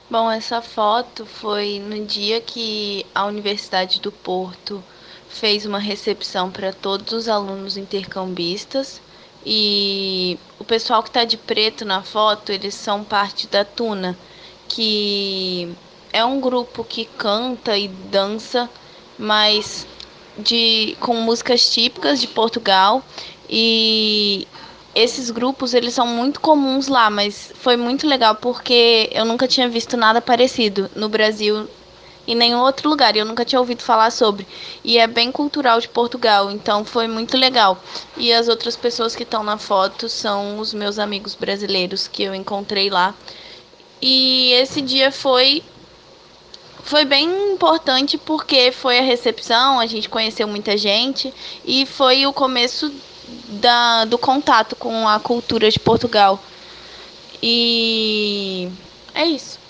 Bom, essa foto foi no dia que a Universidade do Porto fez uma recepção para todos os alunos intercambistas. E o pessoal que está de preto na foto, eles são parte da Tuna, que é um grupo que canta e dança, mas com músicas típicas de Portugal. E esses grupos, eles são muito comuns lá, mas foi muito legal porque eu nunca tinha visto nada parecido no Brasil, em nenhum outro lugar, e eu nunca tinha ouvido falar sobre. E é bem cultural de Portugal, então foi muito legal. E as outras pessoas que estão na foto são os meus amigos brasileiros que eu encontrei lá. E esse dia foi bem importante porque foi a recepção, a gente conheceu muita gente e foi o começo do contato com a cultura de Portugal. E é isso.